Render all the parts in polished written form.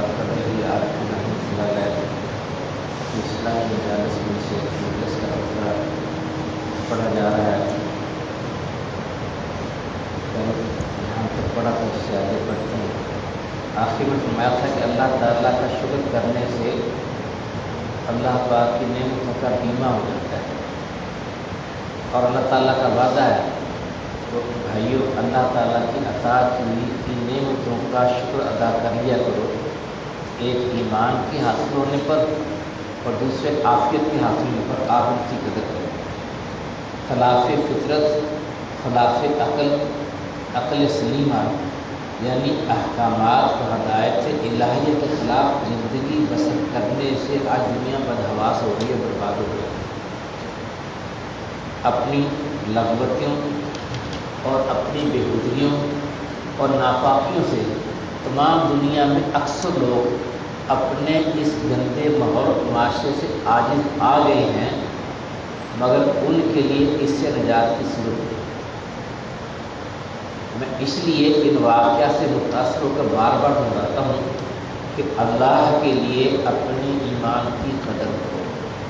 وقدره عارفونه خلال اسلامی مجالس میں سے مجلس کا خطرہ پڑھا جا رہا ہے. یہاں تک پڑھا تو اس سے آگے بڑھتے ہیں. آخر میں فرمایا تھا کہ اللہ تعالیٰ کا شکر کرنے سے اللہ پاک کی نعمتوں کا بیمہ ہو جاتا ہے اور اللہ تعالیٰ کا وعدہ ہے تو بھائیو اللہ تعالیٰ کی عطا کی نعمتوں کا شکر ادا کر لیا کرو. ایک ایمان کے حاصل ہونے پر اور دوسرے عافیت کے حاصل ہونے پر آپ ان کی قدر کرو. خلاف فطرت، خلاف عقل سلیمہ یعنی احکامات و ہدایت الہیہ کے خلاف زندگی بسر کرنے سے آج دنیا بدحواس ہو رہی ہے، برباد ہو رہی ہے. اپنی لغوتیوں اور اپنی بےہودگیوں اور ناپاکیوں سے تمام دنیا میں اکثر لوگ اپنے اس گندے ماحول معاشرے سے عاجز آ گئے ہیں، مگر ان کے لیے اس سے نجات کی صورت ہے. میں اس لیے ان واقعہ سے متاثر ہو کر بار بار دہراتا ہوں کہ اللہ کے لیے اپنے ایمان کی قدر کرو،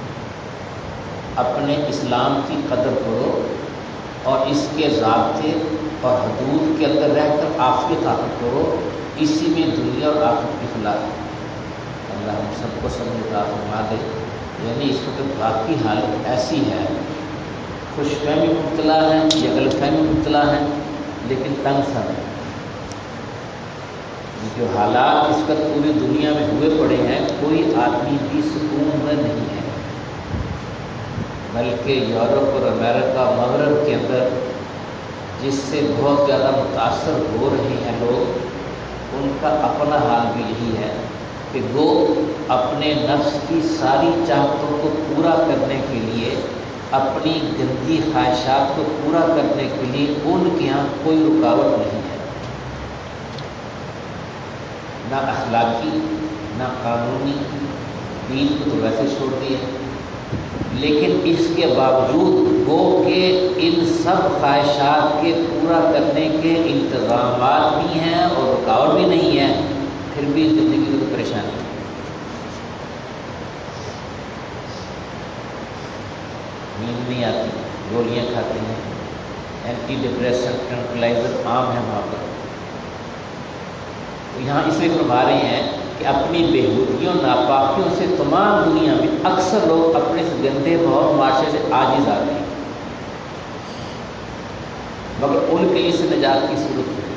اپنے اسلام کی قدر کرو اور اس کے ضابطے اور حدود کے اندر رہ کر عافیت حاصل کرو. اسی میں دنیا اور آخرت کی فلاح ہے. اللہ ہم سب کو سمجھتا فرما دے. یعنی اس وقت باقی حالت ایسی ہے، خوش فہمی مبتلا ہے یا غلط فہمی مبتلا ہے، لیکن تنگ سر ہے. جو حالات اس وقت پوری دنیا میں ہوئے پڑے ہیں، کوئی آدمی بھی سکون میں نہیں ہے، بلکہ یورپ اور امریکہ مغرب کے اندر جس سے بہت زیادہ متاثر ہو رہے ہیں لوگ، ان کا اپنا حال بھی یہی ہے کہ وہ اپنے نفس کی ساری چاہتوں کو پورا کرنے کے لیے، اپنی گندی خواہشات کو پورا کرنے کے لیے ان کے یہاں کوئی رکاوٹ نہیں ہے، نہ اخلاقی نہ قانونی. دین کو تو ویسے چھوڑ دیا، لیکن اس کے باوجود وہ کہ ان سب خواہشات کے پورا کرنے کے انتظامات بھی ہیں اور رکاوٹ بھی نہیں ہے، پھر بھی زندگی کو پریشانی ہے. نیند نہیں آتی، گولیاں کھاتے ہیں، اینٹی ڈپریسنٹ ٹرنکلائزر عام ہے وہاں پر. یہاں اس میں فرما رہے ہیں کہ اپنی بےہودگیوں ناپاکیوں سے تمام دنیا میں اکثر لوگ اپنے اس گندے ماحول معاشرے سے عاجز آ گئے ہیں، مگر ان کے لیے سے نجات کی صورت ہے.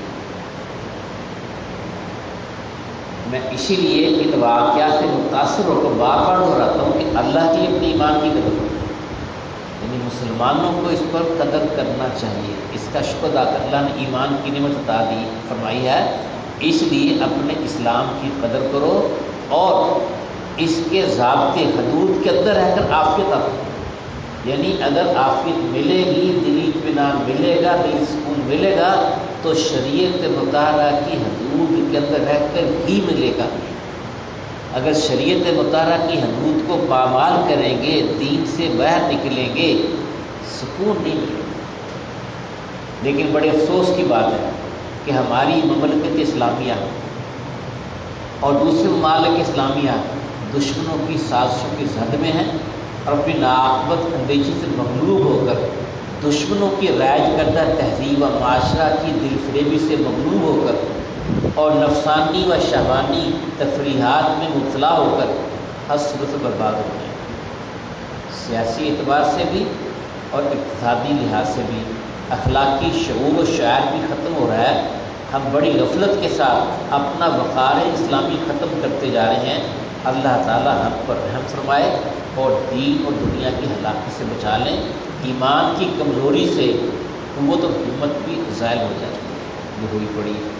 میں اسی لیے ان واقعات سے متاثر ہو کر بار بار دہراتا ہوں کہ اللہ کی اپنی ایمان کی قدر کرو. یعنی مسلمانوں کو اس پر قدر کرنا چاہیے، اس کا شکر ادا کر. اللہ نے ایمان کی نعمت عطا دی فرمائی ہے، اس لیے اپنے اسلام کی قدر کرو اور اس کے ضابطے حدود کے اندر رہ کر عافیت حاصل کرو. یعنی اگر عافیت ملے گی، دلی اطمینان ملے گا، دلی سکون ملے گا تو شریعت مطالعہ کی حدود کے اندر رہ کر ہی ملے گا. اگر شریعت مطالعہ کی حدود کو پامال کریں گے، دین سے باہر نکلیں گے، سکون نہیں ملے گا. لیکن بڑے افسوس کی بات ہے کہ ہماری مملکت اسلامیہ اور دوسرے ممالک اسلامیہ دشمنوں کی سازشوں کی زد میں ہیں اور اپنی ناعاقبت اندیشی سے مغلوب ہو کر دشمنوں کی رائج کردہ تہذیب و معاشرہ کی دل فریبی سے مغلوب ہو کر اور نفسانی و شہوانی تفریحات میں مبتلا ہو کر ہر صورت سے برباد ہو گئے. سیاسی اعتبار سے بھی اور اقتصادی لحاظ سے بھی اخلاقی شعور و شعائر بھی ختم ہو رہا ہے. ہم بڑی غفلت کے ساتھ اپنا وقار اسلامی ختم کرتے جا رہے ہیں. اللہ تعالی ہم پر رحم فرمائے اور دین اور دنیا کی ہلاکت سے بچا لیں. ایمان کی کمزوری سے قوت اور ہمت بھی زائل ہو جاتی ہے، یہ ہوئی پڑی ہے.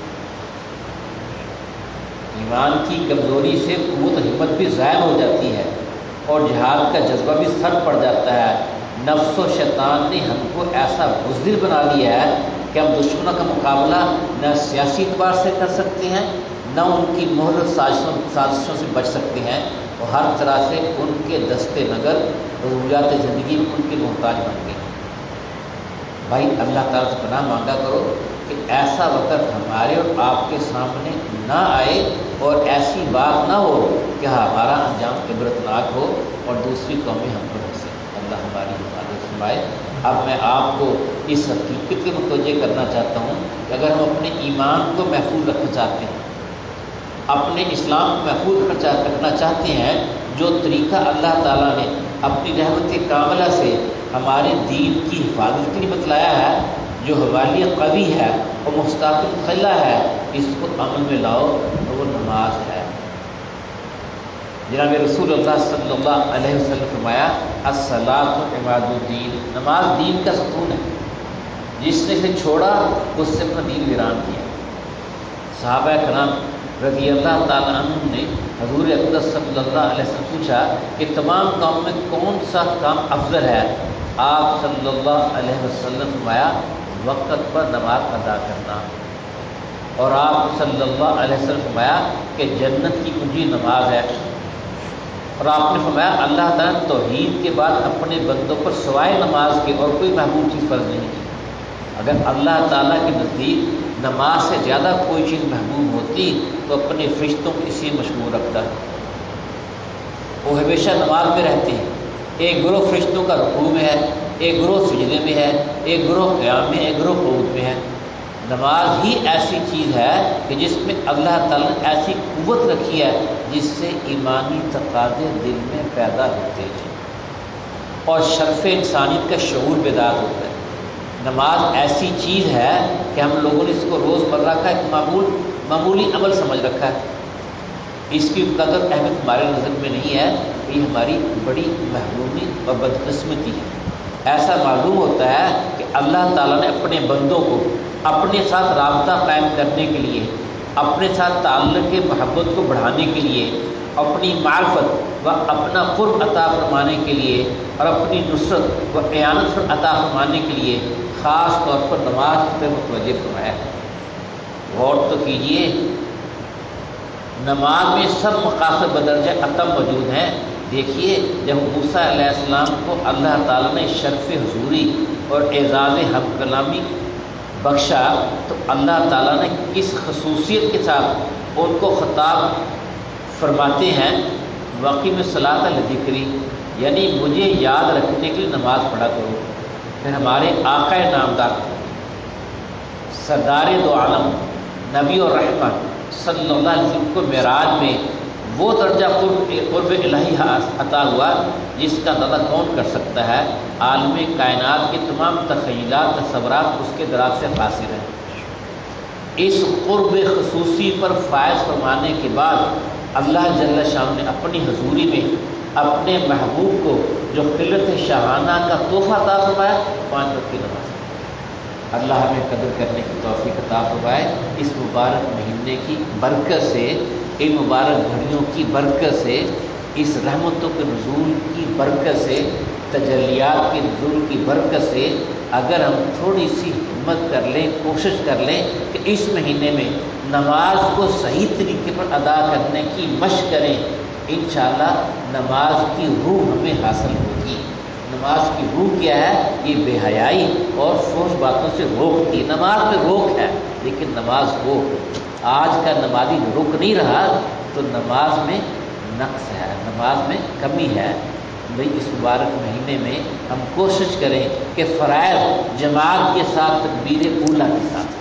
ایمان کی کمزوری سے قوت و ہمت بھی ظاہر ہو جاتی ہے اور جہاد کا جذبہ بھی سر پڑ جاتا ہے. نفس و شیطان نے ہم کو ایسا بزدل بنا دیا ہے کہ ہم دشمنوں کا مقابلہ نہ سیاسی اعتبار سے کر سکتے ہیں، نہ ان کی محرر سازشوں سے بچ سکتے ہیں، اور ہر طرح سے ان کے دستے نگر ضروریات زندگی میں ان کے محتاج بن گئے. بھائی اللہ تعالیٰ سے پناہ مانگا کرو کہ ایسا وقت ہمارے اور آپ کے سامنے نہ آئے اور ایسی بات نہ ہو کہ ہمارا انجام عبرتناک ہو اور دوسری قومیں ہم پر ہنسیں۔ اللہ ہماری حفاظت فرمائے۔ اب میں آپ کو اس حقیقت کے متوجہ کرنا چاہتا ہوں کہ اگر ہم اپنے ایمان کو محفوظ رکھنا چاہتے ہیں، اپنے اسلام کو محفوظ رکھنا چاہتے ہیں، جو طریقہ اللہ تعالیٰ نے اپنی رحمت کاملہ سے ہمارے دین کی حفاظت کے لیے بتلایا ہے، جو حوالی قوی ہے اور مستقل خلا ہے، اس کو عمل میں لاؤ تو وہ نماز ہے۔ جناب رسول اللہ صلی اللہ علیہ وسلم فرمایا الصلاۃ عماد الدین، نماز دین کا ستون ہے، جس نے اسے چھوڑا اس سے اپنا دین ویران کیا۔ صحابہ کرام رضی اللہ تعالیٰ عنہ نے حضور اقدس صلی اللہ علیہ وسلم پوچھا کہ تمام کام میں کون سا کام افضل ہے؟ آپ صلی اللہ علیہ وسلم فرمایا وقت پر نماز ادا کرنا، اور آپ صلی اللہ علیہ وسلم فرمایا کہ جنت کی کنجی نماز ہے، اور آپ نے فرمایا اللہ تعالیٰ نے توحید کے بعد اپنے بندوں پر سوائے نماز کے اور کوئی محبوب چیز فرض نہیں کی۔ اگر اللہ تعالیٰ کے نزدیک نماز سے زیادہ کوئی چیز محبوب ہوتی تو اپنے فرشتوں کو اسی مشغول رکھتا ہے۔ وہ ہمیشہ نماز میں رہتے ہیں، ایک گروہ فرشتوں کا رکوع میں ہے، ایک گروہ سجدے میں ہے، ایک گروہ قیام میں، ایک گروہ قعود میں ہے۔ نماز ہی ایسی چیز ہے کہ جس میں اللہ تعالیٰ نے ایسی قوت رکھی ہے جس سے ایمانی تقاضے دل میں پیدا ہوتے ہیں اور شرف انسانیت کا شعور بیدار ہوتا ہے۔ نماز ایسی چیز ہے کہ ہم لوگوں نے اس کو روز مرہ کا ایک معمولی عمل سمجھ رکھا ہے، اس کی قدر اہمیت ہمارے نظر میں نہیں ہے کہ یہ ہماری بڑی محرومی اور بدقسمتی ہے۔ ایسا معلوم ہوتا ہے کہ اللہ تعالیٰ نے اپنے بندوں کو اپنے ساتھ رابطہ قائم کرنے کے لیے، اپنے ساتھ تعلق محبت کو بڑھانے کے لیے، اپنی معرفت و اپنا قرب عطا فرمانے کے لیے اور اپنی نصرت و اعانت عطا فرمانے کے لیے خاص طور پر نماز پر متوجہ فرمایا ہے۔ غور تو کیجئے، نماز میں سب مقاصد بدرجہ اتم موجود ہیں۔ دیکھیے جب موسیٰ علیہ السلام کو اللہ تعالیٰ نے شرف حضوری اور اعزاز ہم کلامی بخشا تو اللہ تعالیٰ نے کس خصوصیت کے ساتھ ان کو خطاب فرماتے ہیں واقعی میں صلاۃ الذکری، یعنی مجھے یاد رکھنے کے لیے نماز پڑھا کرو۔ پھر ہمارے آقا نامدار سردار دو عالم نبی اور رحمت صلی اللہ علیہ وسلم کو معراج میں وہ درجہ قرب الہی عطا ہوا جس کا اندازہ کون کر سکتا ہے؟ عالم کائنات کے تمام تخیلات تصورات اس کے دراز سے قاصر ہیں۔ اس قرب خصوصی پر فائز فرمانے کے بعد اللہ جل شان نے اپنی حضوری میں اپنے محبوب کو جو قلت شاہانہ کا تحفہ عطا فرمایا 5 وقت کی نماز۔ اللہ ہمیں قدر کرنے کی توفیق عطا فرمائے۔ اس مبارک مہینے کی برکت سے، ان مبارک گھڑیوں کی برکت سے، اس رحمتوں کے نزول کی برکت سے، تجلیات کے نزول کی برکت سے اگر ہم تھوڑی سی ہمت کر لیں، کوشش کر لیں کہ اس مہینے میں نماز کو صحیح طریقے پر ادا کرنے کی مشق کریں، انشاءاللہ نماز کی روح ہمیں حاصل ہوگی۔ نماز کی روح کیا ہے؟ یہ بے حیائی اور فحش باتوں سے روکتی ہے۔ نماز میں روک ہے لیکن نماز ہو۔ آج کا نمازی رک نہیں رہا تو نماز میں نقص ہے، نماز میں کمی ہے۔ بھئی اس مبارک مہینے میں ہم کوشش کریں کہ فرائض جماعت کے ساتھ تکبیر اولیٰ کے ساتھ،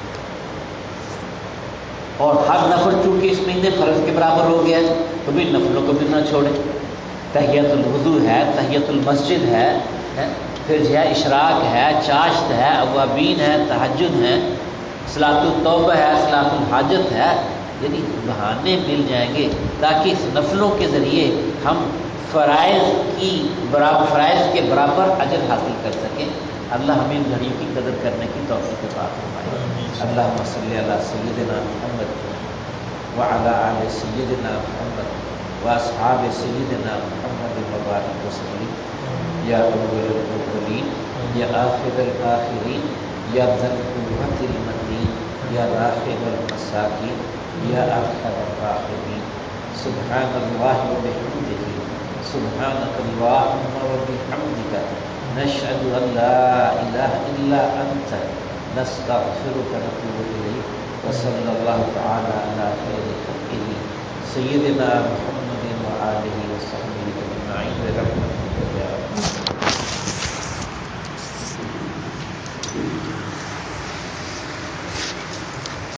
اور ہر نفل چونکہ اس مہینے فرض کے برابر ہو گیا ہے تو بھی نفلوں کو بھی نہ چھوڑیں۔ تحیۃ الوضو ہے، تحیۃ المسجد ہے، پھر جو ہے اشراق ہے، چاشت ہے، اوابین ہے، تہجد ہے، صلاۃ التوبہ ہے، صلاۃ الحاجت ہے، یعنی بہانے مل جائیں گے تاکہ اس نفلوں کے ذریعے ہم فرائض کے برابر اجر حاصل کر سکیں۔ اللہ ہمیں ان گھڑیوں کی قدر کرنے کی توفیق عطا فرمائے۔ اللہم صلی علی سیدنا محمد وعلی آل سیدنا محمد واصحاب سیدنا محمد وبارک وسلم۔ یا اول الاولین، یا آخر الآخرین، یا ذا القوة المتین، یا راحم المساکین، یا ارحم الراحمین۔ سبحان اللہ وبحمدہ، سبحانک اللہم وبحمدک، نشہد ان لا الہ الا انت، نستغفرک ونتوب الیک، وصلی اللہ تعالی علی خیر خلقہ سیدنا محمد وآلہ وصحبہ اجمعین برحمتک یا